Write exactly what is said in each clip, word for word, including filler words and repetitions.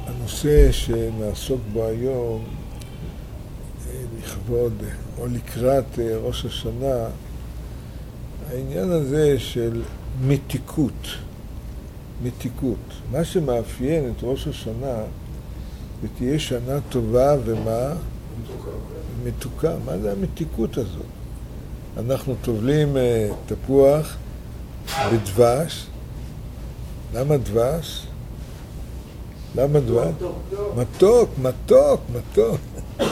הנושא שנעסוק בו היום לכבוד או לקראת ראש השנה, העניין הזה של מתיקות. מתיקות. מה שמאפיין את ראש השנה, ותהיה שנה טובה ומה? מתוקה. מתוקה. מה זה המתיקות הזאת? אנחנו טובלים תפוח בדבש. למה דבש? למה דבש? מתוק, מתוק, מתוק.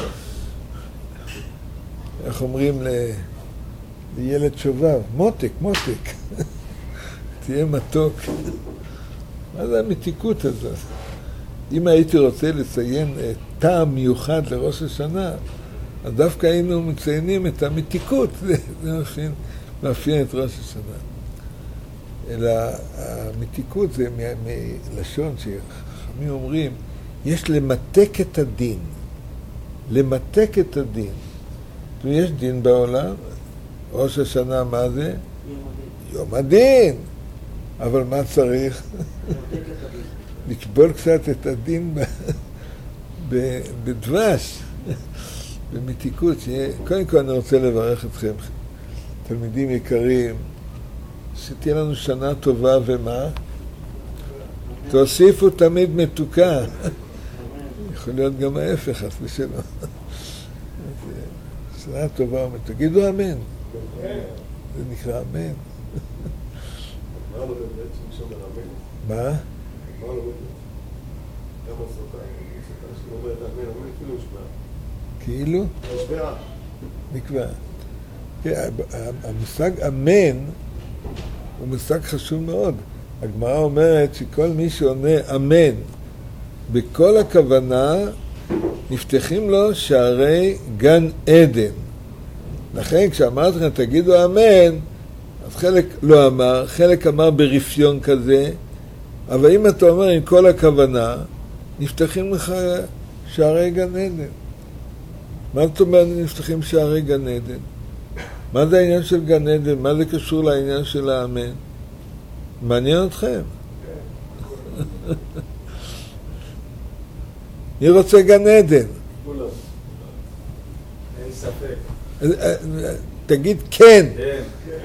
איך אומרים לילד שובב? מותק, מותק. תהיה מתוק. מה זה המתיקות הזאת? אם הייתי רוצה לציין טעם מיוחד לראש השנה, אז דווקא היינו מציינים את המתיקות. זה, זה מאפיין, מאפיין את ראש השנה. אלא המתיקות זה מ- מלשון שחכמים אומרים, יש למתק את הדין. למתק את הדין. יש דין בעולם, ראש השנה מה זה? יום הדין. יום הדין. אבל מה צריך? לקבול קצת את הדין בדבש, במתיקות. קודם כל אני רוצה לברך אתכם, תלמידים יקרים, שתהיה לנו שנה טובה ומה? תוסיפו תמיד מתוקה. יכול להיות גם ההפך, חס ושלום. שנה טובה ומתוקה. תגידו אמן. זה נקרא אמן. מה לא בעצם שאומר אמן? מה? מה לא בעצם? כמה סוכה? סוכה שאומרת אמן, אמן כאילו נשבע. כאילו? נשבע. נקבע. כן, המושג אמן הוא מושג חשוב מאוד. הגמרא אומרת שכל מי שעונה אמן בכל הכוונה נפתחים לו שערי גן עדן. לכן כשאמרת לכם תגידו אמן, אז חלק לא אמר, חלק אמר ברפיון כזה, אבל אם אתה אומר עם כל הכוונה, נפתחים לך שערי גן עדן. מה זאת אומרת נפתחים שערי גן עדן? מה זה העניין של גן עדן? מה זה קשור לעניין של האמן? מעניין אתכם? מי רוצה גן עדן? כולם. אין ספק. תגיד כן. כן.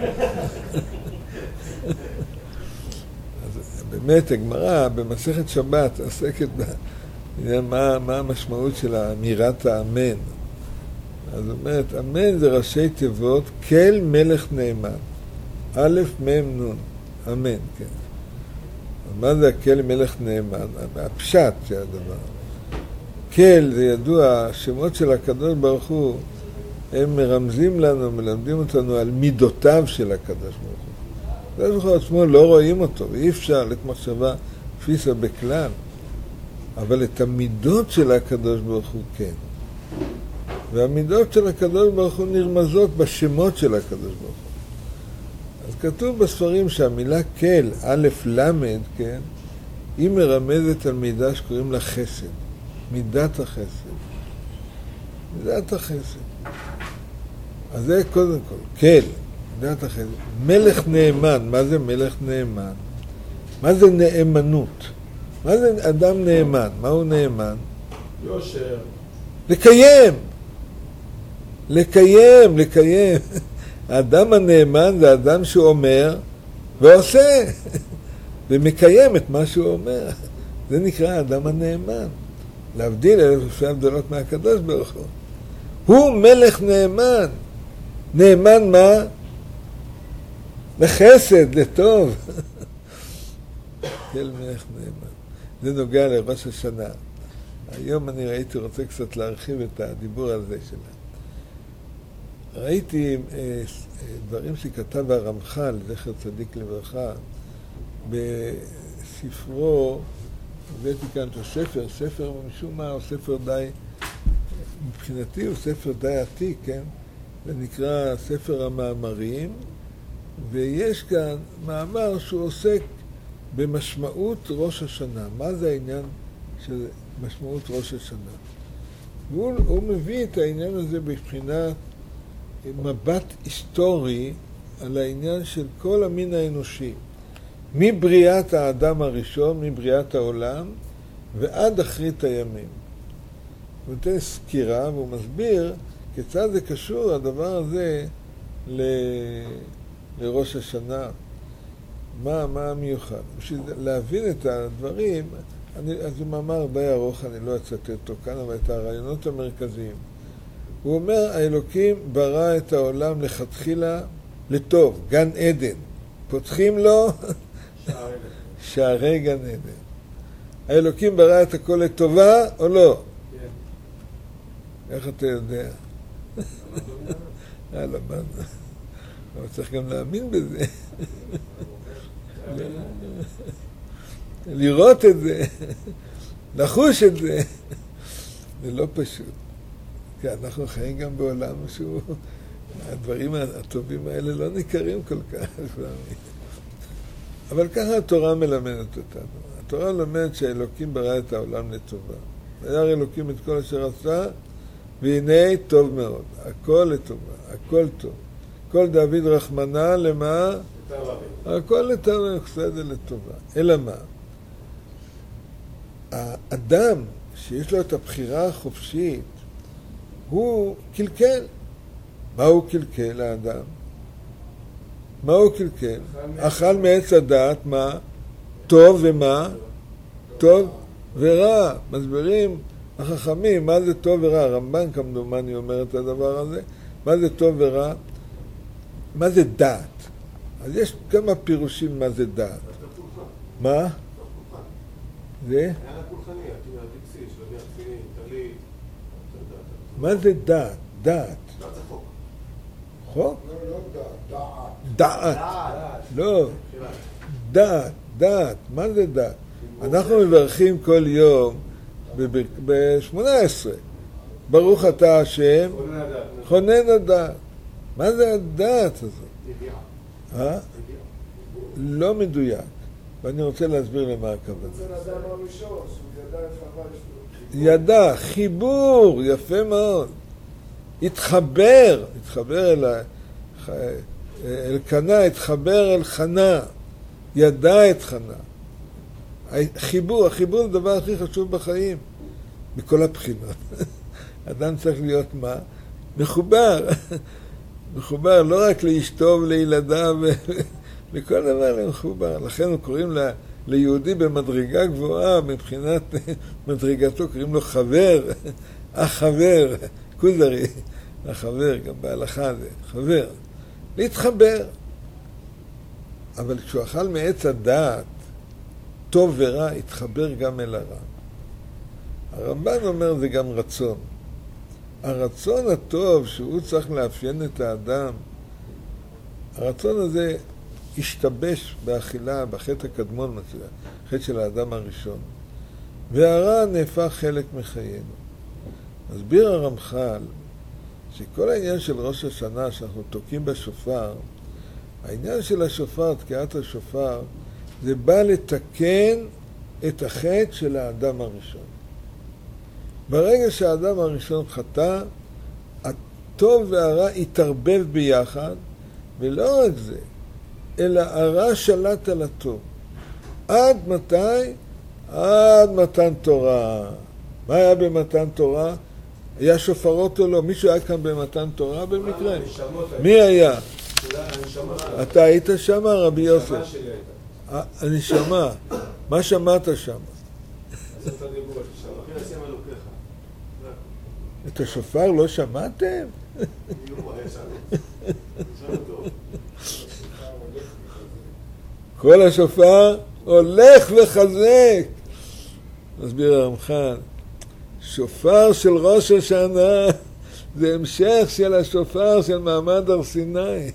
אז באמת הגמרא במסכת שבת עסקת בעניין מה, מה המשמעות של אמירת האמן. אז אומרת, אמן זה ראשי תיבות, כל מלך נאמן. א' מ' נ', אמן, כן. מה זה כל מלך נאמן? הפשט של הדבר. כל זה ידוע, השמות של הקדוש ברוך הוא, הם מרמזים לנו, מלמדים אותנו על מידותיו של הקדוש ברוך הוא. הקדוש ברוך הוא עצמו לא רואים אותו, ואי אפשר לתמחשבה תפיסה בכלל. אבל את המידות של הקדוש ברוך הוא כן. והמידות של הקדוש ברוך הוא נרמזות בשמות של הקדוש ברוך הוא. אז כתוב בספרים שהמילה כל, א' למד, כן, היא מרמזת על מידה שקוראים לה חסד. מידת החסד. מידת החסד. אז זה קודם כל, כל, מידת החסד. מלך נאמן, מה זה מלך נאמן? מה זה נאמנות? מה זה אדם נאמן? מה הוא נאמן? יושר. לקיים! לקיים, לקיים. האדם הנאמן זה האדם שהוא אומר ועושה, ומקיים את מה שהוא אומר. זה נקרא האדם הנאמן. להבדיל אלף אלפי הבדלות מהקדוש ברוך הוא. הוא מלך נאמן. נאמן מה? לחסד, לטוב. כל מלך נאמן. זה נוגע לראש השנה. היום אני ראיתי, רוצה קצת להרחיב את הדיבור הזה שלה. ראיתי אה, דברים שכתב הרמח"ל, זכר צדיק לברכה, בספרו, הבאתי כאן את הספר, ספר משום מה, הוא ספר די, מבחינתי הוא ספר די עתיק, כן? זה נקרא ספר המאמרים, ויש כאן מאמר שהוא עוסק במשמעות ראש השנה. מה זה העניין של משמעות ראש השנה? והוא הוא מביא את העניין הזה בבחינת מבט היסטורי על העניין של כל המין האנושי. מבריאת האדם הראשון, מבריאת העולם, ועד אחרית הימים. הוא נותן סקירה והוא מסביר כיצד זה קשור הדבר הזה ל... לראש השנה. מה, מה המיוחד? בשביל להבין את הדברים, אני, זה מאמר די ארוך, אני לא אצטט אותו כאן, אבל את הרעיונות המרכזיים. הוא אומר, האלוקים ברא את העולם לכתחילה לטוב, גן עדן. פותחים לו שערי גן עדן. האלוקים ברא את הכל לטובה או לא? כן. איך אתה יודע? אה, למדנו. אבל צריך גם להאמין בזה. לראות את זה, לחוש את זה. זה לא פשוט. כי אנחנו חיים גם בעולם שהוא... הדברים הטובים האלה לא ניכרים כל כך. אבל ככה התורה מלמדת אותנו. התורה מלמדת שהאלוקים ברא את העולם לטובה. היה אלוקים את כל אשר עשה, והנה טוב מאוד. הכל לטובה, הכל טוב. כל דוד רחמנה למה? הכל לטובה, בסדר לטובה. אלא מה? האדם שיש לו את הבחירה החופשית, הוא קלקל. מה הוא קלקל, האדם? מה הוא קלקל? אכל מעץ הדעת, מה? טוב ומה? טוב ורע. מסבירים החכמים, מה זה טוב ורע? הרמב"ן כמדומני אומר את הדבר הזה. מה זה טוב ורע? מה זה דעת? אז יש כמה פירושים מה זה דעת. מה? זה? מה זה דעת? דעת. חוק? דעת. לא. דעת. דעת. מה זה דעת? אנחנו מברכים כל יום ב-שמונה עשרה. ברוך אתה השם. חונן הדעת. מה זה הדעת הזאת? ידיעה. לא מדויק. ואני רוצה להסביר למה הכוונה. זה אדם הראשון, שהוא ידע את חווה. ידע, חיבור, יפה מאוד. התחבר, התחבר אל, ה... אל קנה, התחבר אל חנה. ידע את חנה. חיבור, החיבור זה הדבר הכי חשוב בחיים. מכל הבחינות. אדם צריך להיות מה? מחובר. מחובר לא רק לאשתו ולילדיו, לכל דבר מחובר. לכן הוא קוראים לה, ליהודי במדרגה גבוהה, מבחינת מדרגתו, קוראים לו חבר, החבר, כוזרי, החבר, גם בהלכה זה, חבר. להתחבר. אבל כשהוא אכל מעץ הדעת, טוב ורע, התחבר גם אל הרע. הרמב"ן אומר זה גם רצון. הרצון הטוב שהוא צריך לאפיין את האדם, הרצון הזה השתבש באכילה, בחטא הקדמון, חטא של האדם הראשון. והרע נהפך חלק מחיינו. מסביר הרמח"ל שכל העניין של ראש השנה שאנחנו תוקעים בשופר, העניין של השופר, תקיעת השופר, זה בא לתקן את החטא של האדם הראשון. ברגע שהאדם הראשון חטא, הטוב והרע התערבב ביחד, ולא רק זה, אלא הרע שלט על הטוב. עד מתי? עד מתן תורה. מה היה במתן תורה? היה שופרות או לא? מישהו היה כאן במתן תורה במקרה? מי היה? אתה היית שם, רבי יוסף? הנשמה. מה שמעת שם? את השופר לא שמעתם? כל השופר הולך וחזק. מסביר הרמח"ל, שופר של ראש השנה זה המשך של השופר של מעמד הר סיני.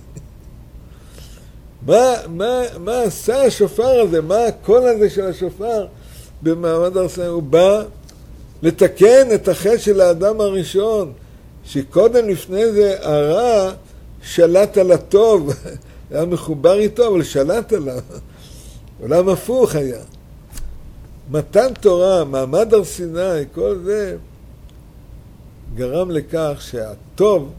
מה, מה, מה עשה השופר הזה? מה הקול הזה של השופר במעמד הר סיני? הוא בא לתקן את החטא של האדם הראשון, שקודם לפני זה הרע שלט על הטוב, היה מחובר איתו, אבל שלט עליו. עולם הפוך היה. מתן תורה, מעמד הר סיני, כל זה גרם לכך שהטוב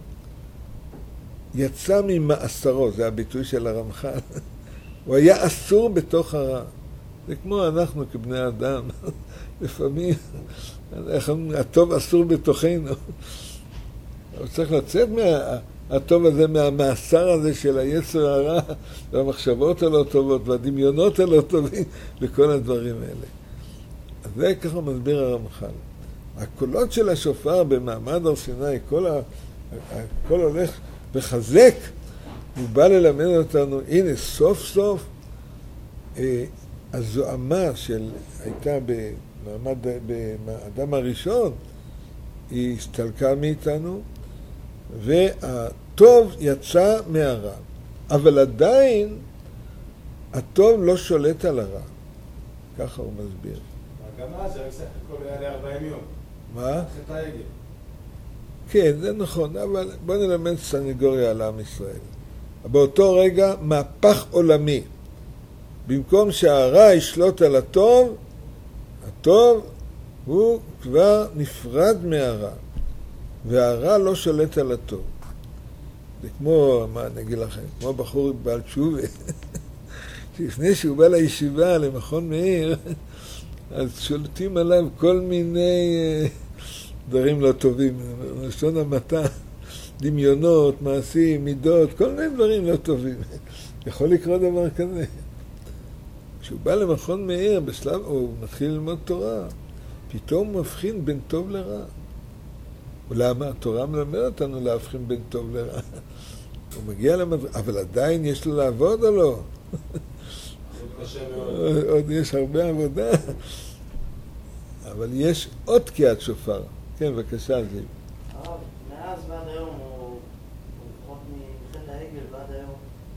יצא ממאסרו, זה הביטוי של הרמח"ל. הוא היה אסור בתוך הרע. זה כמו אנחנו כבני אדם. לפעמים, איך אומרים, הטוב אסור בתוכנו. אבל צריך לצאת מהטוב הזה, מהמאסר הזה של היצר הרע, והמחשבות הלא טובות, והדמיונות הלא טובים, וכל הדברים האלה. אז זה ככה מסביר הרמח"ל. הקולות של השופר במעמד הר סיני, כל ה... הכל הולך וחזק, הוא בא ללמד אותנו, הנה סוף סוף אה, הזוהמה של הייתה במעמד, באדם הראשון, היא הסתלקה מאיתנו, והטוב יצא מהרע. אבל עדיין הטוב לא שולט על הרע. ככה הוא מסביר. גם אז זה סך הכל היה לארבעים יום. מה? חטא העגל. כן, זה נכון, אבל בוא נלמד סנגוריה על עם ישראל. באותו רגע מהפך עולמי. במקום שהרע ישלוט על הטוב, הטוב הוא כבר נפרד מהרע, והרע לא שולט על הטוב. זה כמו, מה אני אגיד לכם, כמו בחור בעל תשובה, שלפני שהוא בא לישיבה, למכון מאיר, אז שולטים עליו כל מיני דברים לא טובים, לשון המעטה, דמיונות, מעשים, מידות, כל מיני דברים לא טובים. יכול לקרות דבר כזה. כשהוא בא למכון מאיר, בשלב, הוא מתחיל ללמוד תורה, פתאום הוא מבחין בין טוב לרע. ולמה? התורה מלמד אותנו להבחין בין טוב לרע. הוא מגיע למד... אבל עדיין יש לו לעבוד או לא? עוד, עוד יש הרבה עבודה. אבל יש עוד תקיעת שופר. כן, בבקשה, זיו. הרב, מאז ועד היום, או לפחות מחטא העגל ועד היום,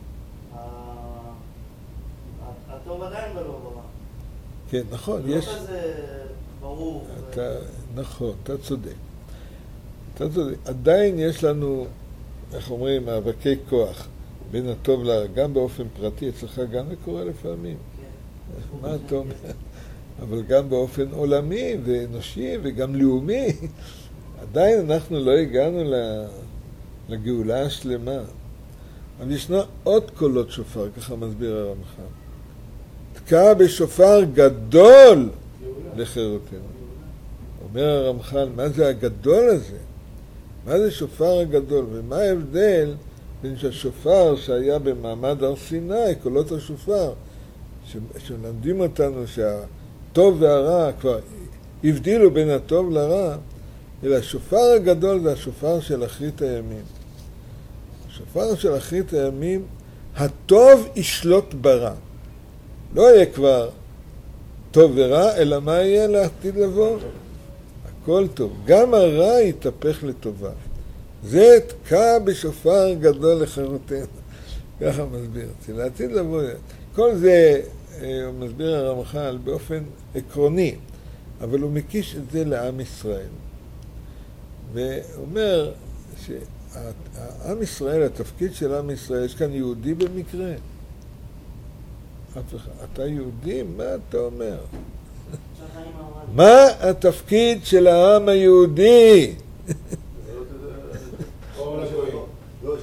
הטוב עדיין בלא ברע. כן, נכון, לא יש... לא כזה ברור. אתה, נכון, אתה צודק. אתה צודק. עדיין יש לנו, איך אומרים, מאבקי כוח בין הטוב לרע, גם באופן פרטי, אצלך גם זה קורה לפעמים. כן. מה אתה אומר? אבל גם באופן עולמי ואנושי וגם לאומי. עדיין אנחנו לא הגענו לגאולה השלמה. אבל ישנו עוד קולות שופר, ככה מסביר הרמח"ל. תקע בשופר גדול לחירותנו. אומר הרמח"ל, מה זה הגדול הזה? מה זה שופר הגדול? ומה ההבדל בין השופר שהיה במעמד הר סיני, קולות השופר, שמלמדים אותנו שהטוב והרע כבר הבדילו בין הטוב לרע, אלא השופר הגדול זה השופר של אחרית הימים. השופר של אחרית הימים, הטוב ישלוט ברע. לא יהיה כבר טוב ורע, אלא מה יהיה לעתיד לבוא? הכל טוב. גם הרע יתהפך לטובה. זה תקע בשופר גדול לחירותנו. ככה מסביר. לעתיד לבוא. כל זה, הוא מסביר הרמח"ל באופן עקרוני, אבל הוא מקיש את זה לעם ישראל. ואומר שהעם ישראל, התפקיד של עם ישראל, יש כאן יהודי במקרה. אתה יהודי? מה אתה אומר? מה התפקיד של העם היהודי? אור לגויים. לא,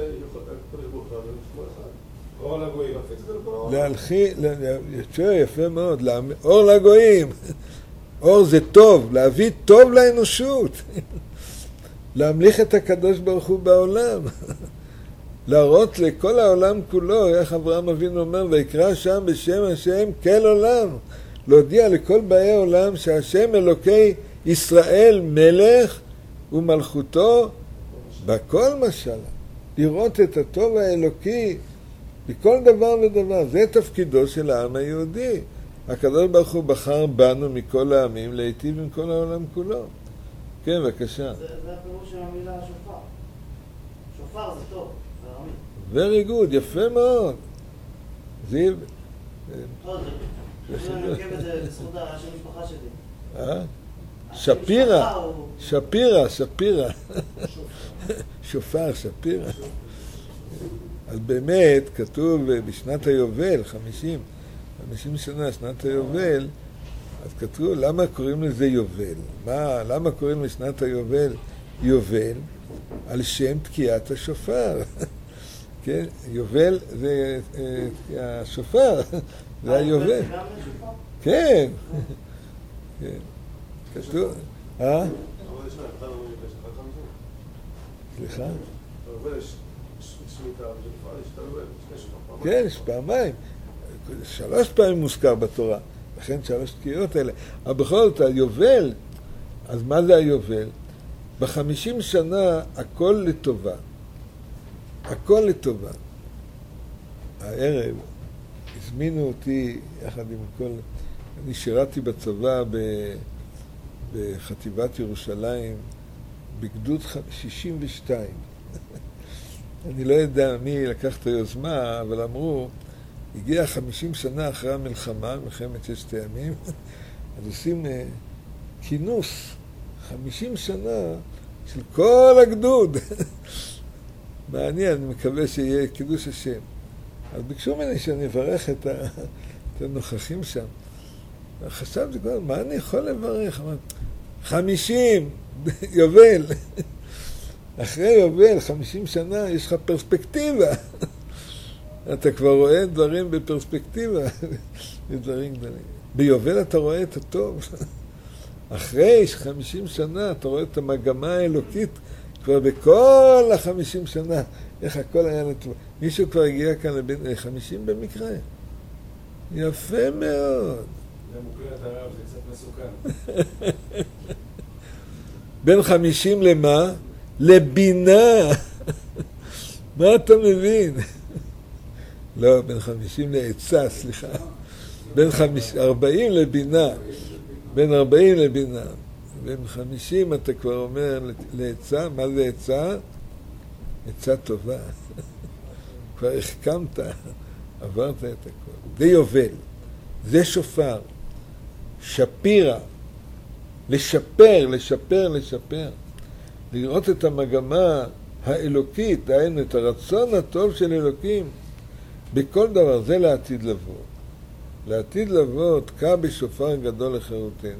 אור לגויים. להלכי, יפה מאוד, אור לגויים. אור זה טוב, להביא טוב לאנושות. להמליך את הקדוש ברוך הוא בעולם. להראות לכל העולם כולו, איך אברהם אבינו אומר, ויקרא שם בשם השם כל עולם. להודיע לכל באי עולם שהשם אלוקי ישראל מלך ומלכותו בכל משלה. לראות את הטוב האלוקי בכל דבר ודבר. זה תפקידו של העם היהודי. הקדוש ברוך הוא בחר בנו מכל העמים להיטיב עם כל העולם כולו. כן, בבקשה. זה, זה הפירוש של המילה שופר. שופר זה טוב, זה very ארמי. good, יפה מאוד. זיו. טוב, זה אני עוקב את זה בזכות השם משפחה שלי. אה? שפירה, שפירה, שפירה. שופר, שפירה. אז באמת כתוב בשנת היובל, חמישים, חמישים שנה, שנת היובל, אז כתוב, למה קוראים לזה יובל? מה, למה קוראים לשנת היובל יובל? על שם תקיעת השופר. כן, יובל זה השופר, זה היובל. כן. כן. כתוב, אה? אבל יש שניים, אחד אומרים לי פשע, אחד חמישים. סליחה? אבל יש שמיטה ושפעה, יש תלוי, שני שפעה. כן, יש פעמיים. שלוש פעמים מוזכר בתורה, לכן שלוש תקיעות האלה. אבל בכל זאת, היובל, אז מה זה היובל? בחמישים שנה הכל לטובה. הכל לטובה. הערב הזמינו אותי יחד עם כל... אני שירתי בצבא ב... בחטיבת ירושלים בגדוד שישים ושתיים. אני לא יודע מי לקח את היוזמה, אבל אמרו, הגיע חמישים שנה אחרי המלחמה, מלחמת ששת הימים, אז עושים כינוס חמישים שנה של כל הגדוד. מעניין, אני מקווה שיהיה קידוש השם. אז ביקשו ממני שאני אברך את, ה... את הנוכחים שם. חשבתי כבר, מה אני יכול לברך? אמרתי, חמישים, יובל. אחרי יובל, חמישים שנה, יש לך פרספקטיבה. אתה כבר רואה דברים בפרספקטיבה. דברים גדולים. ביובל אתה רואה את הטוב. אחרי חמישים שנה אתה רואה את המגמה האלוקית כבר בכל החמישים שנה. איך הכל היה לטוב. מישהו כבר הגיע כאן לבין חמישים במקרה. יפה מאוד. זה מוקלט הרב, זה קצת מסוכן. בין חמישים למה? לבינה. מה אתה מבין? לא, בין חמישים לעצה, סליחה. בין ארבעים לבינה. בין ארבעים לבינה. בין חמישים אתה כבר אומר לעצה. מה זה עצה? עצה טובה. כבר החכמת. עברת את הכל. זה יובל. זה שופר. שפירה. לשפר, לשפר, לשפר. לראות את המגמה האלוקית, דהיינו את הרצון הטוב של אלוקים בכל דבר. זה לעתיד לבוא. לעתיד לבוא תקע בשופר גדול לחירותנו.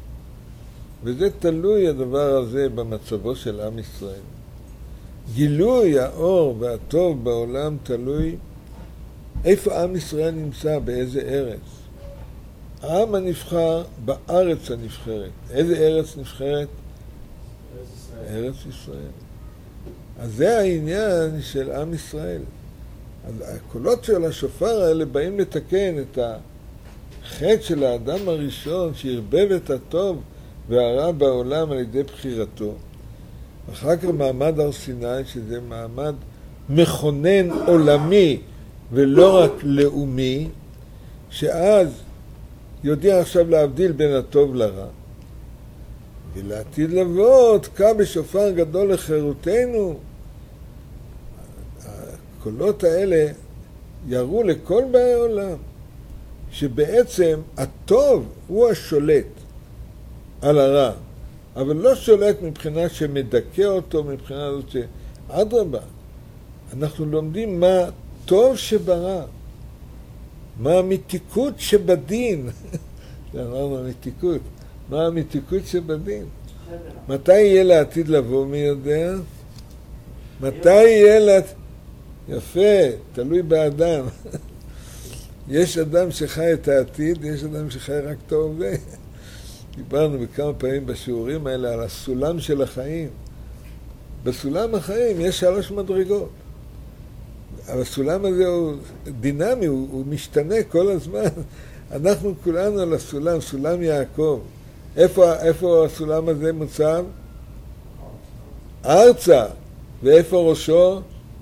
וזה תלוי הדבר הזה במצבו של עם ישראל. גילוי האור והטוב בעולם תלוי איפה עם ישראל נמצא, באיזה ארץ. העם הנבחר בארץ הנבחרת. איזה ארץ נבחרת? ארץ ישראל. ארץ ישראל. אז זה העניין של עם ישראל. אז הקולות של השופר האלה באים לתקן את החטא של האדם הראשון שהרבב את הטוב והרע בעולם על ידי בחירתו. אחר כך מעמד הר סיני, שזה מעמד מכונן עולמי ולא רק לאומי, שאז יודע עכשיו להבדיל בין הטוב לרע. ולעתיד לבוא תקע בשופר גדול לחירותנו. הקולות האלה יראו לכל באי העולם שבעצם הטוב הוא השולט על הרע, אבל לא שולט מבחינה שמדכא אותו, מבחינה הזאת שאדרבה, אנחנו לומדים מה טוב שברע, מה המתיקות שבדין. אמרנו המתיקות, מה המתיקות שבדין. מתי יהיה לעתיד לבוא, מי יודע? מתי יהיה לעתיד? יפה, תלוי באדם. יש אדם שחי את העתיד, יש אדם שחי רק את ההווה. דיברנו בכמה פעמים בשיעורים האלה על הסולם של החיים. בסולם החיים יש שלוש מדרגות. אבל הסולם הזה הוא דינמי, הוא, הוא משתנה כל הזמן. אנחנו כולנו על הסולם, סולם יעקב. איפה, איפה הסולם הזה מוצב? ארצה. ואיפה ראשו?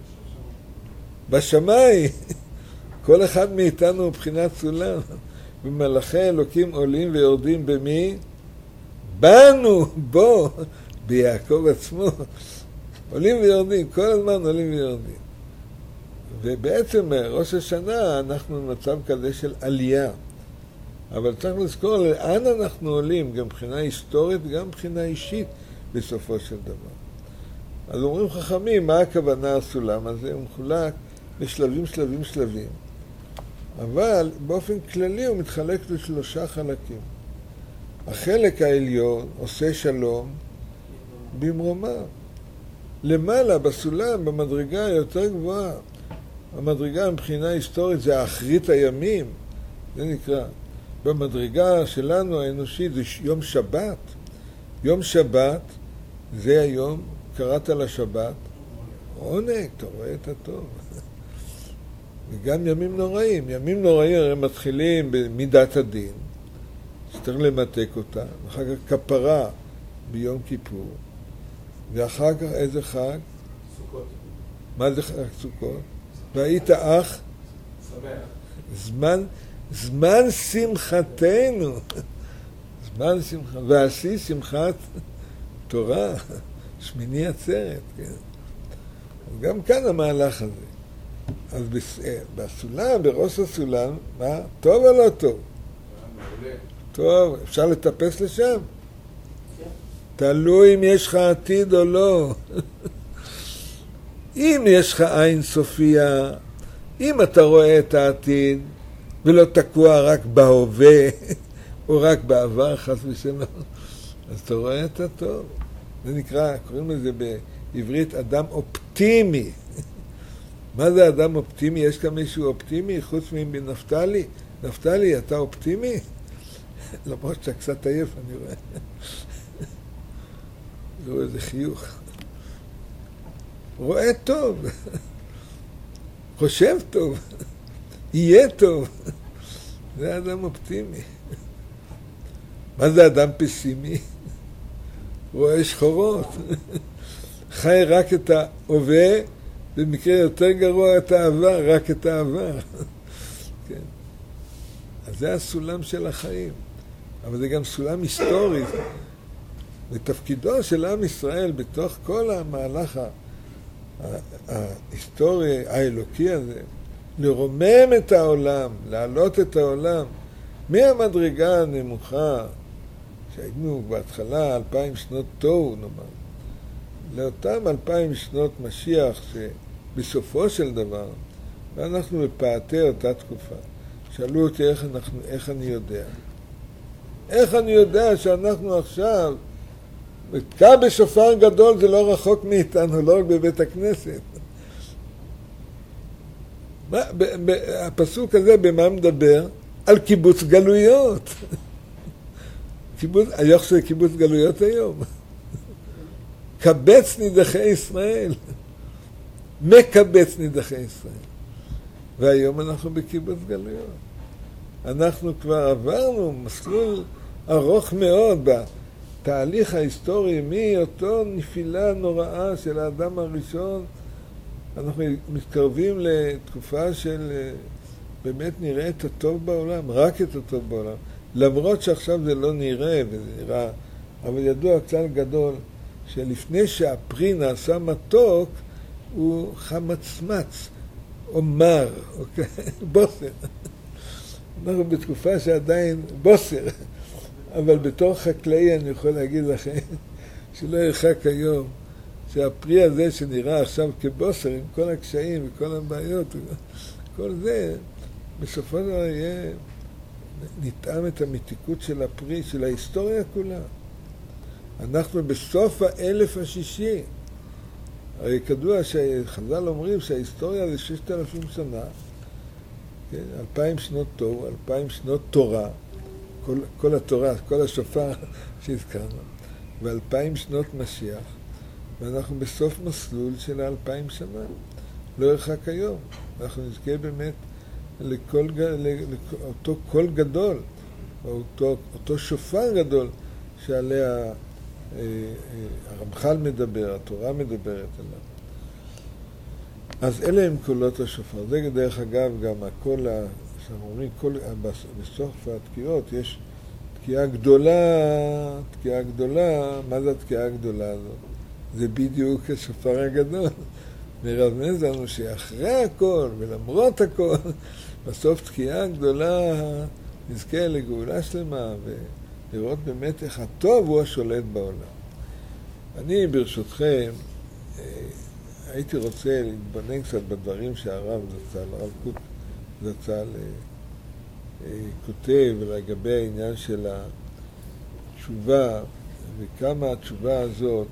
בשמיים. כל אחד מאיתנו מבחינת סולם. ומלאכי אלוקים עולים ויורדים במי? בנו, בו, ביעקב עצמו. עולים ויורדים, כל הזמן עולים ויורדים. ובעצם ראש השנה אנחנו במצב כזה של עלייה. אבל צריך לזכור לאן אנחנו עולים, גם מבחינה היסטורית וגם מבחינה אישית בסופו של דבר. אז אומרים חכמים, מה הכוונה הסולם הזה? הוא מחולק בשלבים, שלבים, שלבים. אבל באופן כללי הוא מתחלק לשלושה חלקים. החלק העליון עושה שלום במרומה. למעלה, בסולם, במדרגה היותר גבוהה. המדרגה מבחינה היסטורית זה האחרית הימים, זה נקרא. במדרגה שלנו האנושית זה יום שבת. יום שבת זה היום, קראת לשבת, עונג, אתה רואה את הטוב. וגם ימים נוראים. ימים נוראים הרי מתחילים במידת הדין, שצריך למתק אותה, ואחר כך כפרה ביום כיפור, ואחר כך איזה חג? סוכות. מה זה חג סוכות? והיית אח? שמח. זמן, זמן שמחתנו. זמן שמחת, ועשי שמחת תורה, שמיני עצרת, כן. גם כאן המהלך הזה. אז בסולם, בראש הסולם, מה? טוב או לא טוב? מעולה. טוב, אפשר לטפס לשם? תלוי אם יש לך עתיד או לא. אם יש לך עין סופיה, אם אתה רואה את העתיד, ולא תקוע רק בהווה, או רק בעבר, חס ושלום, אז אתה רואה את הטוב. זה נקרא, קוראים לזה בעברית, אדם אופטימי. מה זה אדם אופטימי? יש כאן מישהו אופטימי, חוץ מנפתלי? נפתלי, אתה אופטימי? למרות שאתה קצת עייף, אני רואה. זהו איזה חיוך. רואה טוב. חושב טוב. יהיה טוב. זה אדם אופטימי. מה זה אדם פסימי? רואה שחורות. חי רק את ההווה, במקרה יותר גרוע את העבר, רק את העבר. כן. אז זה הסולם של החיים. אבל זה גם סולם היסטורי. ותפקידו של עם ישראל בתוך כל המהלך ההיסטורי, האלוקי הזה, לרומם את העולם, להעלות את העולם, מהמדרגה הנמוכה, שהיינו בהתחלה אלפיים שנות תוהו, נאמר, לאותם אלפיים שנות משיח, שבסופו של דבר, ואנחנו בפאתי אותה תקופה. שאלו אותי איך, אנחנו, איך אני יודע. איך אני יודע שאנחנו עכשיו, ותקע בשופר גדול זה לא רחוק מאיתנו, לא רק בבית הכנסת. מה, ב, ב, הפסוק הזה במה מדבר? על קיבוץ גלויות. קיבוץ, אני חושב קיבוץ גלויות היום. קבץ נידחי ישראל. מקבץ נידחי ישראל. והיום אנחנו בקיבוץ גלויות. אנחנו כבר עברנו מסלול ארוך מאוד בתהליך ההיסטורי, מאותו נפילה נוראה של האדם הראשון, אנחנו מתקרבים לתקופה של באמת נראה את הטוב בעולם, רק את הטוב בעולם. למרות שעכשיו זה לא נראה וזה נראה, אבל ידוע כלל גדול שלפני שהפרי נעשה מתוק, הוא חמצמץ, או מר, אוקיי? בוסר. אנחנו בתקופה שעדיין בוסר, אבל בתור חקלאי אני יכול להגיד לכם שלא ירחק היום שהפרי הזה שנראה עכשיו כבוסר עם כל הקשיים וכל הבעיות, כל זה, בסופו של דבר יהיה נטעם את המתיקות של הפרי, של ההיסטוריה כולה. אנחנו בסוף האלף השישי. הרי כדוע שחז"ל אומרים שההיסטוריה זה ששת אלפים שנה, כן? אלפיים שנות תוהו, אלפיים שנות תורה, כל, כל התורה, כל השופר שהזכרנו, ואלפיים שנות משיח, ואנחנו בסוף מסלול של האלפיים שנה. לא ירחק היום. אנחנו נזכה באמת לכל, לאותו קול גדול, אותו, אותו שופר גדול שעליה הרמח"ל מדבר, התורה מדברת עליו. אז אלה הם קולות השופר. זה דרך אגב גם הקול, שאנחנו אומרים, קול, בסוף התקיעות יש תקיעה גדולה, תקיעה גדולה. מה זה התקיעה הגדולה הזאת? זה בדיוק השופר הגדול. מרמז לנו שאחרי הכל ולמרות הכל, בסוף תקיעה גדולה נזכה לגאולה שלמה ולראות באמת איך הטוב הוא השולט בעולם. אני ברשותכם הייתי רוצה להתבונן קצת בדברים שהרב זצ"ל, הרב קוק זצ"ל כותב לגבי העניין של התשובה וכמה התשובה הזאת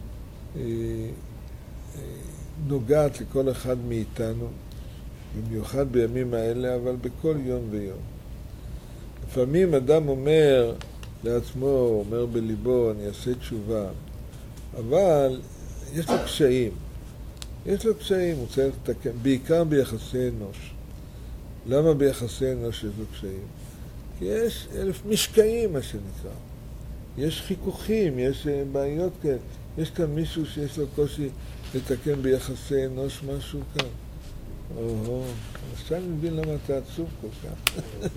נוגעת לכל אחד מאיתנו, במיוחד בימים האלה, אבל בכל יום ויום. לפעמים אדם אומר לעצמו, אומר בליבו, אני אעשה תשובה, אבל יש לו קשיים. יש לו קשיים, הוא צריך לתקן, בעיקר ביחסי אנוש. למה ביחסי אנוש יש לו קשיים? כי יש אלף משקעים, מה שנקרא. יש חיכוכים, יש בעיות כאלה. יש כאן מישהו שיש לו קושי לתקן ביחסי אנוש משהו כאן. או-הו, עכשיו אני מבין למה אתה עצוב כל כך.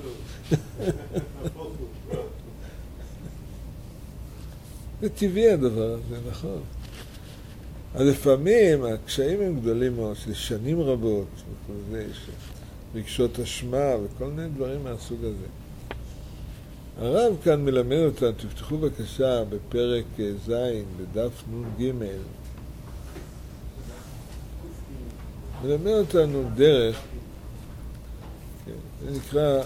זה טבעי הדבר הזה, נכון. אז לפעמים הקשיים הם גדולים מאוד, של שנים רבות, וכל זה, רגשות אשמה וכל מיני דברים מהסוג הזה. הרב כאן מלמד אותנו, תפתחו בבקשה בפרק ז' בדף נ"ג, מלמד אותנו דרך, זה נקרא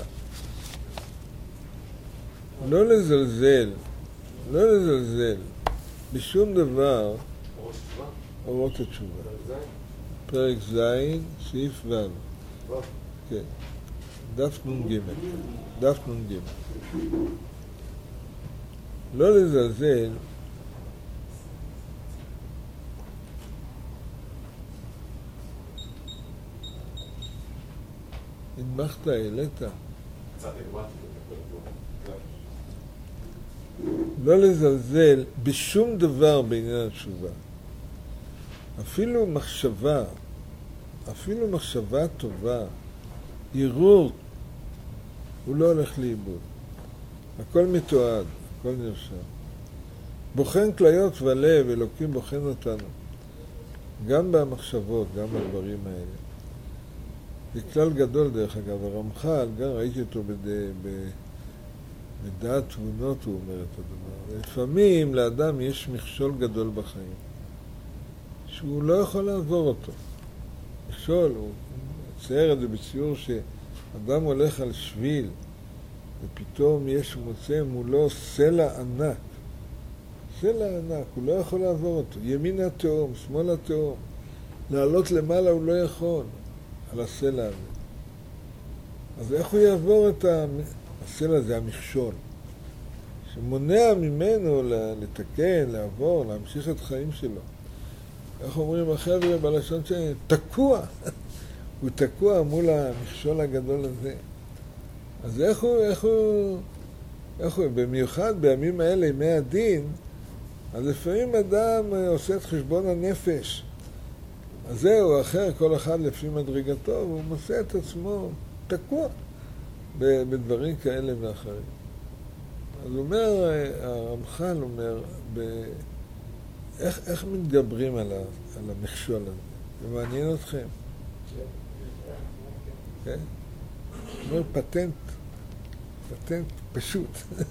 לא לזלזל, לא לזלזל בשום דבר אורות התשובה. פרק ז', סעיף ו', כן, דף נ"ג, דף נ"ג. לא לזלזל הנמכת, העלית. לא לזלזל בשום דבר בעניין התשובה. אפילו מחשבה, אפילו מחשבה טובה, ערעור, הוא לא הולך לאיבוד. הכל מתועד, הכל נרשם. בוחן כליות ולב, אלוקים בוחן אותנו. גם במחשבות, גם בדברים האלה. זה כלל גדול דרך אגב, הרמח"ל, גם ראיתי אותו בד... בדעת תבונות, הוא אומר את הדבר. לפעמים לאדם יש מכשול גדול בחיים, שהוא לא יכול לעבור אותו. מכשול, הוא צייר את זה בציור שאדם הולך על שביל, ופתאום יש מוצא מולו סלע ענק. סלע ענק, הוא לא יכול לעבור אותו. ימין התהום, שמאל התהום. לעלות למעלה הוא לא יכול. על הסלע הזה. אז איך הוא יעבור את הסלע הזה, המכשול, שמונע ממנו לתקן, לעבור, להמשיך את חיים שלו. איך אומרים החבר'ה בלשון שלהם? תקוע. הוא תקוע מול המכשול הגדול הזה. אז איך הוא, איך הוא, איך הוא, במיוחד בימים האלה, ימי הדין, אז לפעמים אדם עושה את חשבון הנפש. אז זהו, אחר, כל אחד לפי מדרגתו, והוא מוצא את עצמו תקוע בדברים כאלה ואחרים. אז אומר, הרמח"ל אומר, ב... איך, איך מתגברים על, ה... על המכשול הזה? זה מעניין אתכם? כן? אומר פטנט, פטנט פשוט.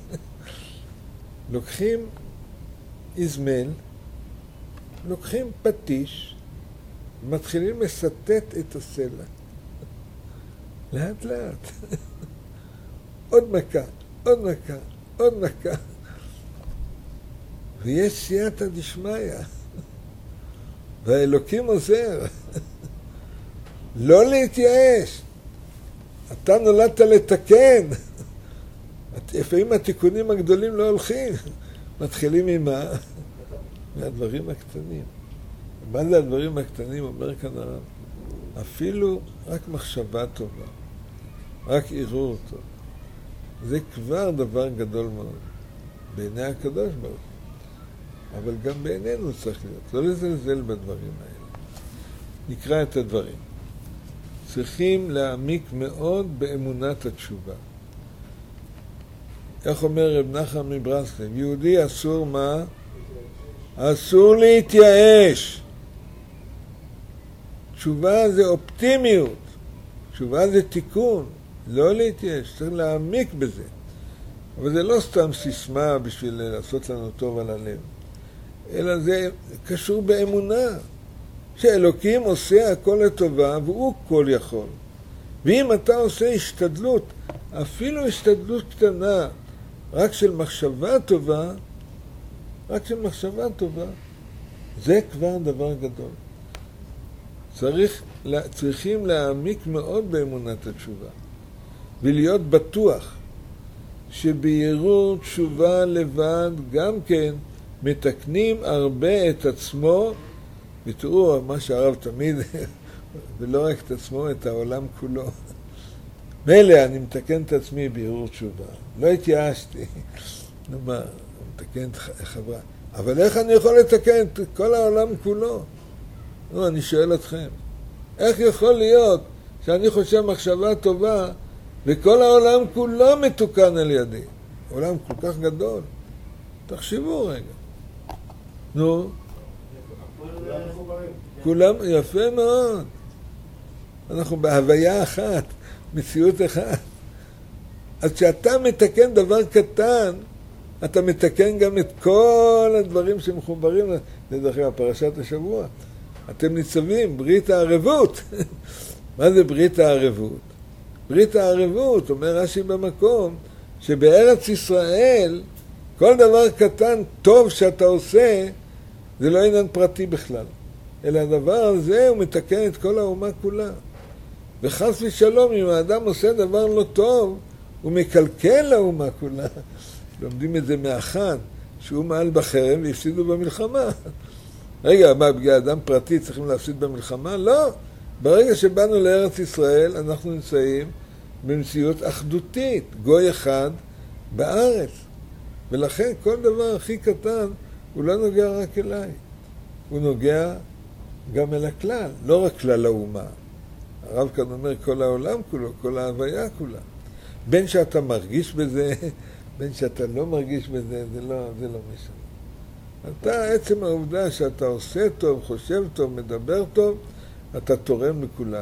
לוקחים איזמל, לוקחים פטיש, מתחילים לסטט את הסלע. לאט לאט. עוד מכה, עוד מכה, עוד מכה. ויש סייעתא דשמיא. והאלוקים עוזר. לא להתייאש. אתה נולדת לתקן. לפעמים התיקונים הגדולים לא הולכים. מתחילים עם מה? מהדברים הקטנים. מה זה הדברים הקטנים? אומר כאן הרב. אפילו רק מחשבה טובה. רק ערעור טוב. זה כבר דבר גדול מאוד. בעיני הקדוש ברוך הוא. אבל גם בעינינו צריך להיות. לא לזלזל בדברים האלה. נקרא את הדברים. צריכים להעמיק מאוד באמונת התשובה. איך אומר רב נחמן מברסלב? יהודי אסור מה? אסור להתייאש. תשובה זה אופטימיות. תשובה זה תיקון. לא להתייאש, צריך להעמיק בזה. אבל זה לא סתם סיסמה בשביל לעשות לנו טוב על הלב. אלא זה קשור באמונה. שאלוקים עושה הכל לטובה והוא כל יכול. ואם אתה עושה השתדלות, אפילו השתדלות קטנה, רק של מחשבה טובה, רק של מחשבה טובה, זה כבר דבר גדול. צריך, צריכים להעמיק מאוד באמונת התשובה, ולהיות בטוח שבירור תשובה לבד גם כן מתקנים הרבה את עצמו, ותראו מה שהרב תמיד, ולא רק את עצמו, את העולם כולו. מילא, אני מתקן את עצמי בירור תשובה. לא התייאשתי. נו מה, מתקן את חברה. אבל איך אני יכול לתקן את כל העולם כולו? נו, אני שואל אתכם. איך יכול להיות שאני חושב מחשבה טובה וכל העולם כולו מתוקן על ידי? עולם כל כך גדול. תחשבו רגע. נו. כולם, יפה מאוד. אנחנו בהוויה אחת, מציאות אחת. אז כשאתה מתקן דבר קטן, אתה מתקן גם את כל הדברים שמחוברים. זה דרך אגב, פרשת השבוע. אתם ניצבים, ברית הערבות. מה זה ברית הערבות? ברית הערבות, אומר רש"י במקום, שבארץ ישראל, כל דבר קטן טוב שאתה עושה, זה לא עניין פרטי בכלל. אלא הדבר הזה הוא מתקן את כל האומה כולה. וחס ושלום, אם האדם עושה דבר לא טוב, הוא מקלקל לאומה כולה. לומדים את זה מאחן, שהוא מעל בחרם והפסידו במלחמה. רגע, מה, בגלל אדם פרטי צריכים להפסיד במלחמה? לא. ברגע שבאנו לארץ ישראל, אנחנו נמצאים במציאות אחדותית, גוי אחד בארץ. ולכן כל דבר הכי קטן הוא לא נוגע רק אליי. הוא נוגע גם אל הכלל, לא רק כלל האומה. הרב כאן אומר כל העולם כולו, כל ההוויה כולה. בין שאתה מרגיש בזה, בין שאתה לא מרגיש בזה, זה לא, זה לא משנה. אתה, עצם העובדה שאתה עושה טוב, חושב טוב, מדבר טוב, אתה תורם לכולם.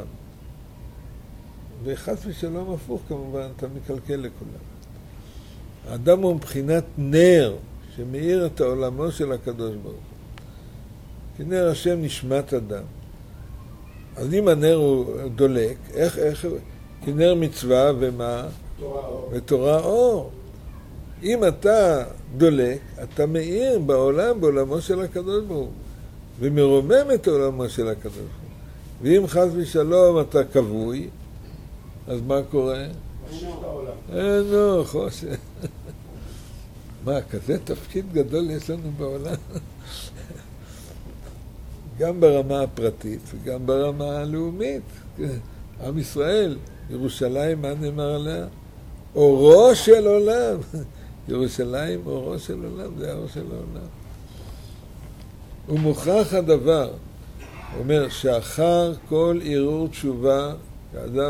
וחס ושלום הפוך כמובן, אתה מקלקל לכולם. האדם הוא מבחינת נר שמאיר את העולמו של הקדוש ברוך הוא. כי נר השם נשמת אדם. אז אם הנר הוא דולק, איך, איך, כי נר מצווה ומה? תורה אור. ותורה אור. אם אתה דולק, אתה מאיר בעולם, בעולמו של הקדוש ברוך הוא, ומרומם את עולמו של הקדוש ברוך הוא. ואם חס ושלום אתה כבוי, אז מה קורה? משאיר את העולם. אינו, חושך. מה, כזה תפקיד גדול יש לנו בעולם? גם ברמה הפרטית וגם ברמה הלאומית. עם ישראל, ירושלים, מה נאמר עליה? אורו של עולם. ירושלים, אורו של עולם, זה האור של העולם. ומוכרח הדבר, הוא אומר שאחר כל ערעור תשובה, האדם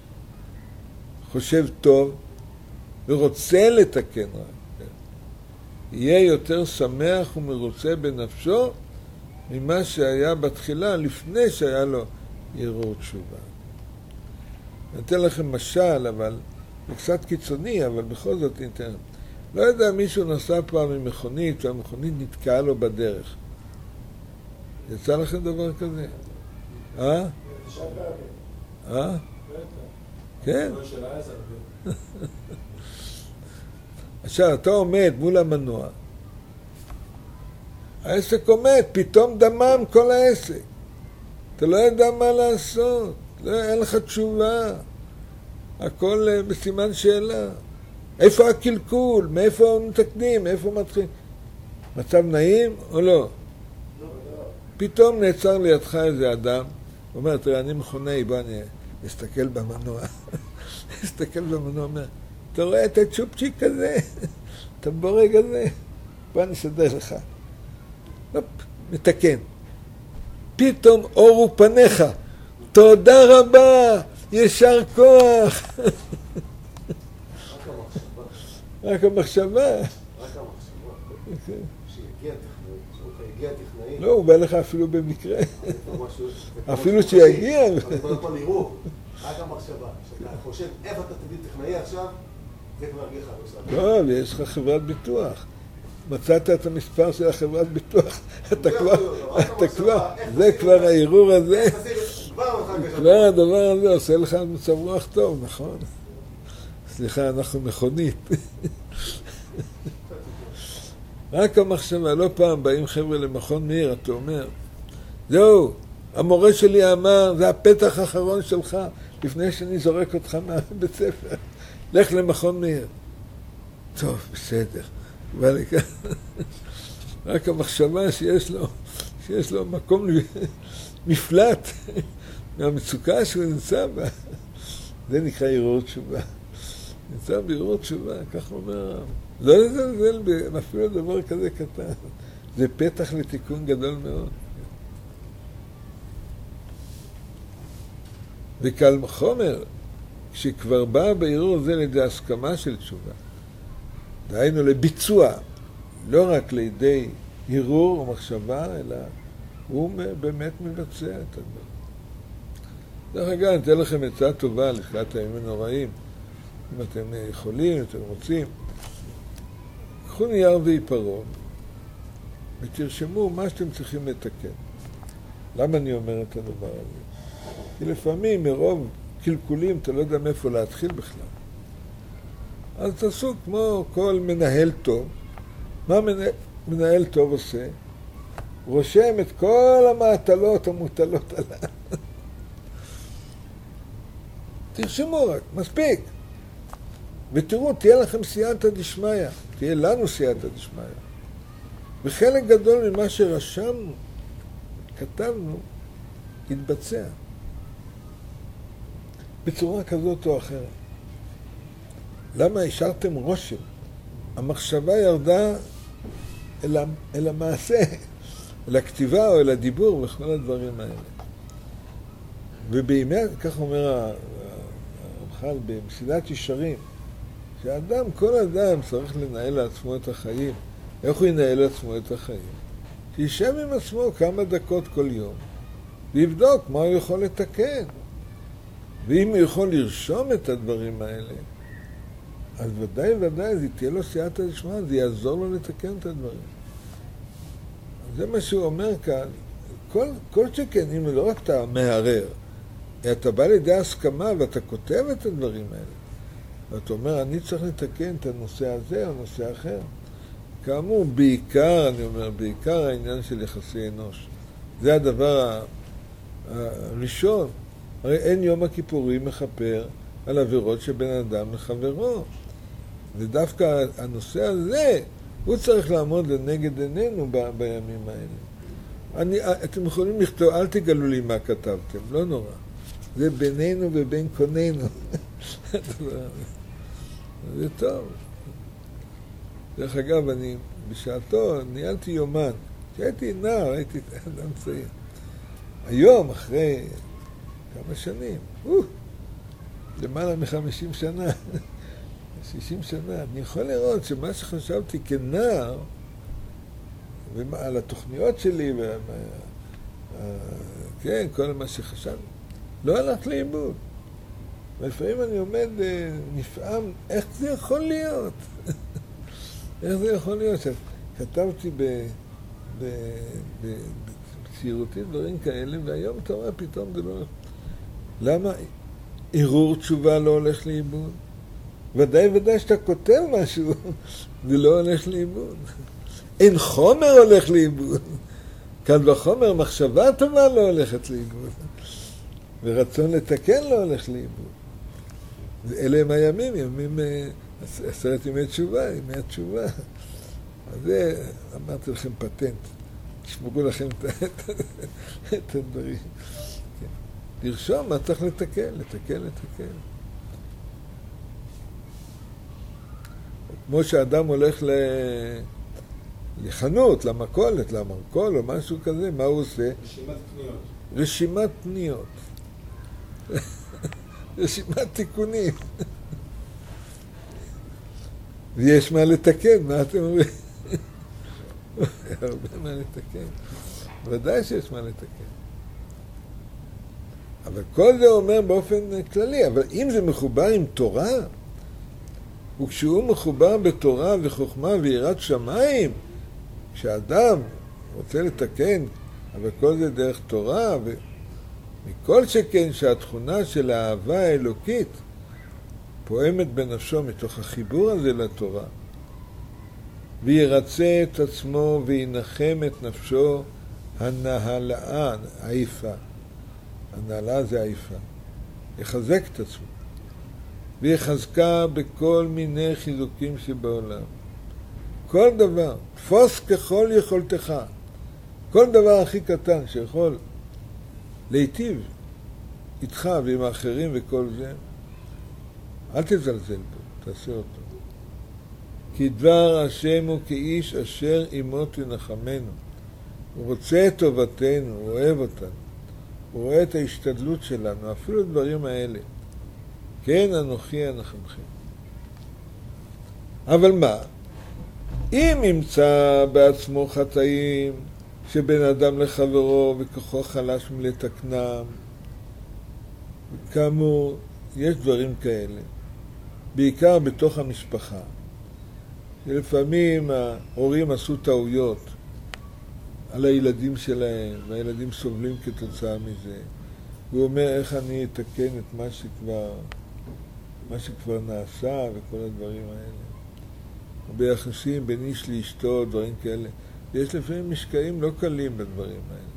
חושב טוב ורוצה לתקן רק, יהיה יותר שמח ומרוצה בנפשו ממה שהיה בתחילה, לפני שהיה לו ערעור תשובה. אני אתן לכם משל, אבל זה קצת קיצוני, אבל בכל זאת ניתן. לא יודע, מישהו נסע פעם עם מכונית, והמכונית נתקעה לו בדרך. יצא לכם דבר כזה? אה? אה? כן? עכשיו, אתה עומד מול המנוע. העסק עומד, פתאום דמם כל העסק. אתה לא יודע מה לעשות. לא, אין לך תשובה. הכל בסימן שאלה. איפה הקלקול? מאיפה מתקנים? מאיפה מתחיל? מצב נעים או לא? פתאום נעצר לידך איזה אדם, הוא אומר, תראה, אני מכונאי, בוא אני אסתכל במנוע. אסתכל במנוע, אומר, אתה רואה את הצ'ופצ'יק הזה? את הבורג הזה? בוא אני אסדר לך. הופ, מתקן. פתאום אורו פניך. תודה רבה, ישר כוח. רק המחשבה. רק המחשבה. שיגיע טכנאי. לא, הוא בא לך אפילו במקרה. אפילו שיגיע. אני קודם כל נראו, רק המחשבה. שאתה חושב, איפה אתה תביא טכנאי עכשיו, זה כבר יגיע לך. טוב, יש לך חברת ביטוח. מצאת את המספר של החברת ביטוח. אתה כבר, אתה כבר, זה כבר הערעור הזה. כבר הדבר הזה עושה לך מצב רוח טוב, נכון? סליחה, אנחנו מכונית. רק המחשבה, לא פעם באים חבר'ה למכון מאיר, אתה אומר, זהו, המורה שלי אמר, זה הפתח האחרון שלך, לפני שאני זורק אותך מהבית ספר, לך למכון מאיר. טוב, בסדר. אבל רק המחשבה שיש לו, שיש לו מקום מפלט מהמצוקה שהוא נמצא בה, זה נקרא ערעור תשובה. נמצא בערעור תשובה, כך אומר, לא לזלזל אפילו דבר כזה קטן. זה פתח לתיקון גדול מאוד. וקל וחומר, כשכבר בא בערעור זה לידי הסכמה של תשובה. דהיינו לביצוע, לא רק לידי הרהור או מחשבה, אלא הוא באמת מבצע את הדבר. דרך אגב, אני אתן לכם עצה טובה לקראת הימים הנוראים. אם אתם יכולים, אתם רוצים, קחו נייר ועיפרון ותרשמו מה שאתם צריכים לתקן. למה אני אומר את הדבר הזה? כי לפעמים מרוב קלקולים אתה לא יודע מאיפה להתחיל בכלל. אז תעשו כמו כל מנהל טוב. מה מנהל, מנהל טוב עושה? רושם את כל המעטלות המוטלות עליו. תרשמו רק, מספיק. ותראו, תהיה לכם סייעתא דשמיא, תהיה לנו סייעתא דשמיא. וחלק גדול ממה שרשמנו, כתבנו, יתבצע. בצורה כזאת או אחרת. למה השארתם רושם? המחשבה ירדה אל, אל המעשה, אל הכתיבה או אל הדיבור וכל הדברים האלה. ובימי, כך אומר הרמח"ל במסילת ישרים, שהאדם, כל אדם צריך לנהל לעצמו את החיים. איך הוא ינהל לעצמו את החיים? שישב עם עצמו כמה דקות כל יום, ויבדוק מה הוא יכול לתקן. ואם הוא יכול לרשום את הדברים האלה, אז ודאי ודאי, זה תהיה לו סייעתא דשמיא, זה יעזור לו לתקן את הדברים. זה מה שהוא אומר כאן, כל, כל שכן, אם לא רק אתה מהרר, אתה בא לידי הסכמה ואתה כותב את הדברים האלה, ואתה אומר, אני צריך לתקן את הנושא הזה או נושא אחר. כאמור, בעיקר, אני אומר, בעיקר העניין של יחסי אנוש. זה הדבר הראשון. הרי אין יום הכיפורים מכפר על עבירות שבין אדם לחברו. ודווקא הנושא הזה, הוא צריך לעמוד לנגד עינינו ב- בימים האלה. אני, אתם יכולים לכתוב, אל תגלו לי מה כתבתם, לא נורא. זה בינינו ובין קוננו. זה טוב. דרך אגב, אני בשעתו ניהלתי יומן. כשהייתי נער, הייתי אדם צעיר. היום, אחרי כמה שנים, או, למעלה מחמישים שנה, שישים שנה, אני יכול לראות שמה שחשבתי כנער, על התוכניות שלי, ומה, כן, כל מה שחשבתי, לא הלך לאיבוד. ולפעמים אני עומד נפעם, איך זה יכול להיות? איך זה יכול להיות? כתבתי בצעירותי דברים כאלה, והיום אתה רואה פתאום זה לא... למה ערעור תשובה לא הולך לאיבוד? ודאי ודאי שאתה כותב משהו, זה לא הולך לאיבוד. אין חומר הולך לאיבוד. כאן בחומר מחשבה טובה לא הולכת לאיבוד. ורצון לתקן לא הולך לאיבוד. אלה הם הימים, ימים, עשרת ימי תשובה, ימי התשובה. אז זה, אמרתי לכם פטנט. תשמרו לכם את הדברים. לרשום מה צריך לתקן, לתקן, לתקן. כמו שאדם הולך לחנות, למכולת, למרכול או משהו כזה, מה הוא עושה? רשימת פניות. רשימת פניות. רשימת תיקונים. ויש מה לתקן, מה אתם אומרים? הרבה מה לתקן. ודאי שיש מה לתקן. אבל כל זה אומר באופן כללי, אבל אם זה מחובר עם תורה, וכשהוא מחובר בתורה וחוכמה ויראת שמיים, כשאדם רוצה לתקן, אבל כל זה דרך תורה, ומכל שכן שהתכונה של האהבה האלוקית פועמת בנפשו מתוך החיבור הזה לתורה, וירצה את עצמו וינחם את נפשו הנהלאה, העיפה. הנהלה זה העיפה. יחזק את עצמו. ויחזקה בכל מיני חיזוקים שבעולם. כל דבר, תפוס ככל יכולתך. כל דבר הכי קטן שיכול להיטיב איתך ועם האחרים וכל זה, אל תזלזל בו, תעשה אותו. כי דבר השם הוא כאיש אשר עמו תנחמנו. הוא רוצה את טובתנו, הוא אוהב אותנו. הוא רואה את ההשתדלות שלנו, אפילו הדברים האלה. כן, אנוכי אנחמכם. אבל מה? אם ימצא בעצמו חטאים שבין אדם לחברו וכוחו חלש מלתקנם, כאמור, יש דברים כאלה, בעיקר בתוך המשפחה, שלפעמים ההורים עשו טעויות על הילדים שלהם, והילדים סובלים כתוצאה מזה. הוא אומר, איך אני אתקן את מה שכבר, מה שכבר נעשה וכל הדברים האלה. ביחסים בין איש לאשתו, דברים כאלה. ויש לפעמים משקעים לא קלים בדברים האלה.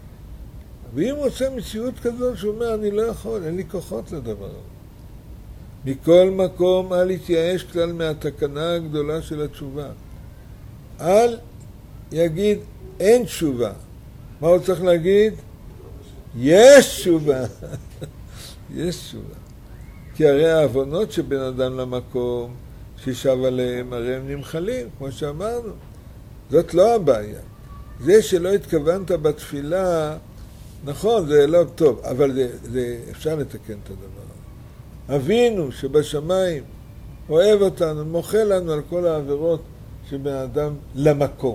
ואם הוא רוצה מציאות כזאת, שהוא אומר, אני לא יכול, אין לי כוחות לדבר הזה. מכל מקום, אל יתייאש כלל מהתקנה הגדולה של התשובה. אל יגיד, אין תשובה. מה הוא צריך להגיד? יש תשובה. יש תשובה. כי הרי העוונות שבין אדם למקום, ששב עליהם, הרי הם נמחלים, כמו שאמרנו. זאת לא הבעיה. זה שלא התכוונת בתפילה, נכון, זה לא טוב, אבל זה, זה, אפשר לתקן את הדבר הזה. אבינו שבשמיים אוהב אותנו, מוחל לנו על כל העבירות שבין אדם למקום.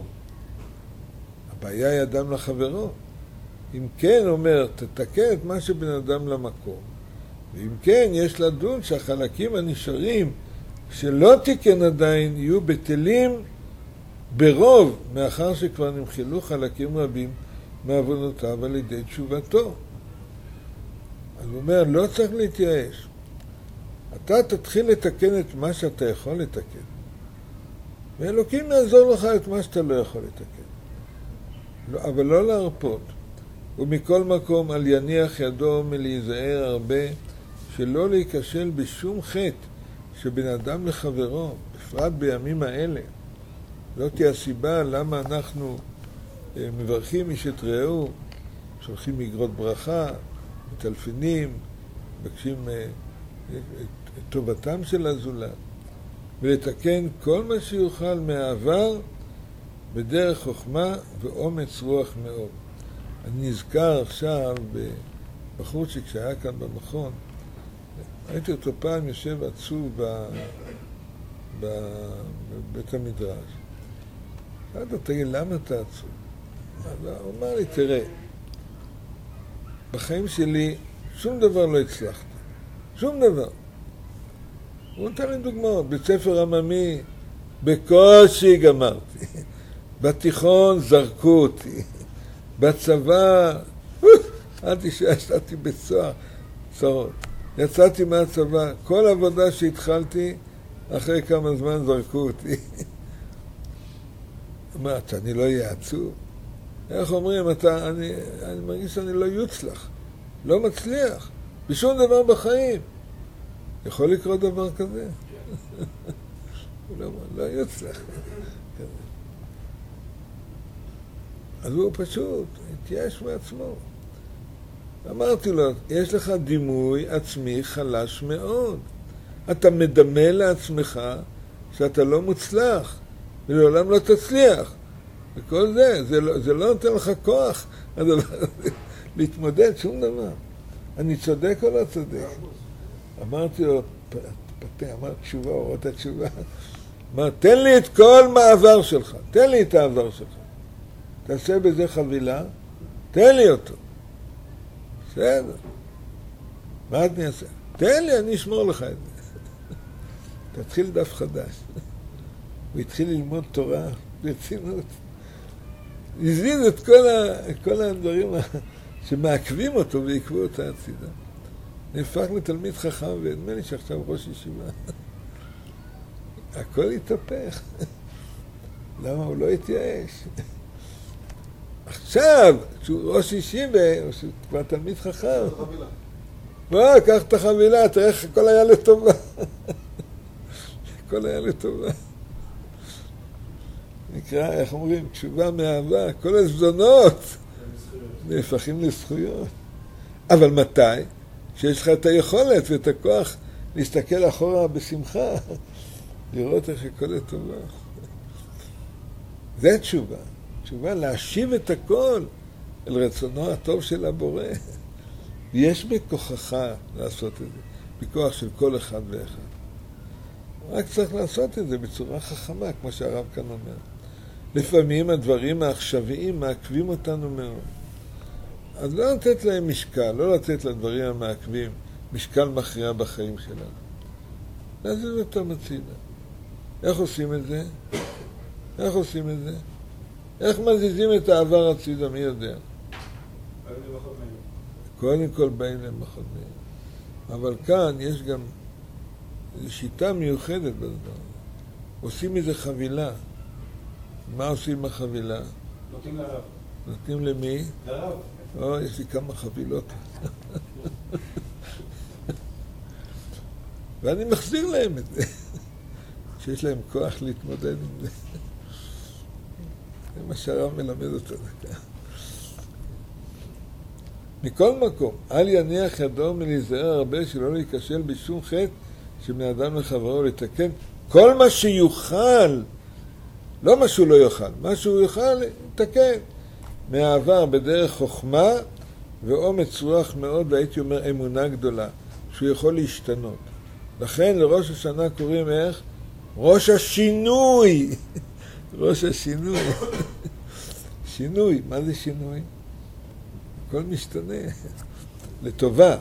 הבעיה היא אדם לחברו. אם כן, אומר, תתקן את מה שבין אדם למקום. ואם כן, יש לדון שהחלקים הנשארים שלא תיקן עדיין יהיו בטלים ברוב, מאחר שכבר נמחלו חלקים רבים מעוונותיו על ידי תשובתו. אז הוא אומר, לא צריך להתייאש. אתה תתחיל לתקן את מה שאתה יכול לתקן. ואלוקים יעזור לך את מה שאתה לא יכול לתקן. לא, אבל לא להרפות. ומכל מקום על יניח ידו מלהיזהר הרבה, שלא להיכשל בשום חטא שבין אדם לחברו, בפרט בימים האלה. לא תהיה הסיבה למה אנחנו מברכים איש את רעהו, שולחים מגרות ברכה, מטלפנים, מבקשים את טובתם של הזולת, ולתקן כל מה שיוכל מהעבר בדרך חוכמה ואומץ רוח מאוד. אני נזכר עכשיו בחורצ'יק שהיה כאן במכון, ראיתי אותו פעם יושב עצוב בבית המדרש. שאלתי לו, תגיד, למה אתה עצוב? הוא אמר לי, תראה, בחיים שלי שום דבר לא הצלחתי. שום דבר. הוא נתן לי דוגמאות. בית ספר עממי, בקושי גמרתי. בתיכון זרקו אותי. בצבא, אל תשעה, יצאתי בצוהר, צרות. יצאתי מהצבא, כל עבודה שהתחלתי, אחרי כמה זמן זרקו אותי. אמרת, אני לא אהיה עצוב? איך אומרים, אתה, אני, אני מרגיש שאני לא יוצלח, לא מצליח, בשום דבר בחיים. יכול לקרות דבר כזה? לא, לא יוצלח. אז הוא פשוט התייאש מעצמו. אמרתי לו, יש לך דימוי עצמי חלש מאוד. אתה מדמה לעצמך שאתה לא מוצלח, ולעולם לא תצליח. וכל זה, זה לא, זה לא נותן לך כוח הדבר הזה, להתמודד שום דבר. אני צודק או לא צודק? אמרתי לו, פתה, אמר תשובה, או אותה תשובה. אמר, תן לי את כל מעבר שלך, תן לי את העבר שלך. תעשה בזה חבילה, תן לי אותו. בסדר. מה אני אעשה? תן לי, אני אשמור לך את זה. תתחיל דף חדש. הוא התחיל ללמוד תורה ברצינות. הזיז את כל, ה, כל הדברים שמעכבים אותו ויקבו אותה הצידה. נהפך לתלמיד חכם, ונדמה לי שעכשיו ראש ישיבה. הכל התהפך. למה הוא לא התייאש? עכשיו, כשהוא ראש ישיבה, או שהוא כבר תלמיד חכם, בוא, קח את החבילה, תראה איך הכל היה לטובה. הכל היה לטובה. נקרא, איך אומרים, תשובה מאהבה, כל הזדונות נהפכים לזכויות. אבל מתי? כשיש לך את היכולת ואת הכוח להסתכל אחורה בשמחה, לראות איך הכל לטובה. זה תשובה. תשובה להשיב את הכל אל רצונו הטוב של הבורא. יש בכוחך לעשות את זה, בכוח של כל אחד ואחד. רק צריך לעשות את זה בצורה חכמה, כמו שהרב כאן אומר. לפעמים הדברים העכשוויים מעכבים אותנו מאוד. אז לא לתת להם משקל, לא לתת לדברים המעכבים משקל מכריע בחיים שלנו. לעזוב אותם הצידה. איך עושים את זה? איך עושים את זה? איך מזיזים את העבר הצידה, מי יודע? קודם כל באים למחות מהם. אבל כאן יש גם שיטה מיוחדת בדבר. עושים מזה חבילה. מה עושים עם החבילה? נותנים לרב. נותנים למי? לרב. או, יש לי כמה חבילות. ואני מחזיר להם את זה. שיש להם כוח להתמודד עם זה. זה מה שהרב מלמד אותנו כאן. מכל מקום, אל יניח ידו מלהיזהר הרבה שלא להיכשל בשום חטא שבני אדם לחברו לתקן. כל מה שיוכל, לא מה שהוא לא יוכל, מה שהוא יוכל לתקן. מהעבר בדרך חוכמה ואומץ רוח מאוד, והייתי אומר אמונה גדולה, שהוא יכול להשתנות. לכן לראש השנה קוראים איך? ראש השינוי. ראש השינוי. שינוי, מה זה שינוי? הכל משתנה. לטובה.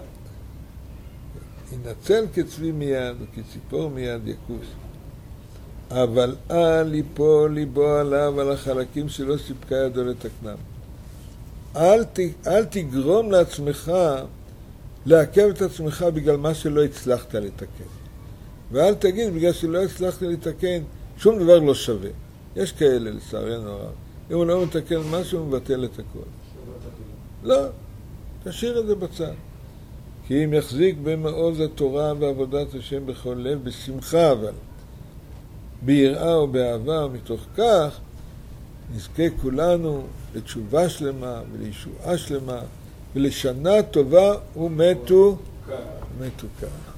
ינצל כצבי מיד וכציפור מיד יקוש. אבל אל ליפול ליבו עליו על החלקים שלא סיפקה ידו לתקנם. אל, ת, אל תגרום לעצמך לעכב את עצמך בגלל מה שלא הצלחת לתקן. ואל תגיד בגלל שלא הצלחת לתקן, שום דבר לא שווה. יש כאלה לצערנו הרב. אם הוא לא מתקן משהו, הוא מבטל את הכל. לא, תשאיר את זה בצד. כי אם יחזיק במעוז התורה ועבודת השם בכל לב, בשמחה אבל, ביראה ובאהבה, מתוך כך נזכה כולנו לתשובה שלמה ולישועה שלמה ולשנה טובה ומתו מתוקה.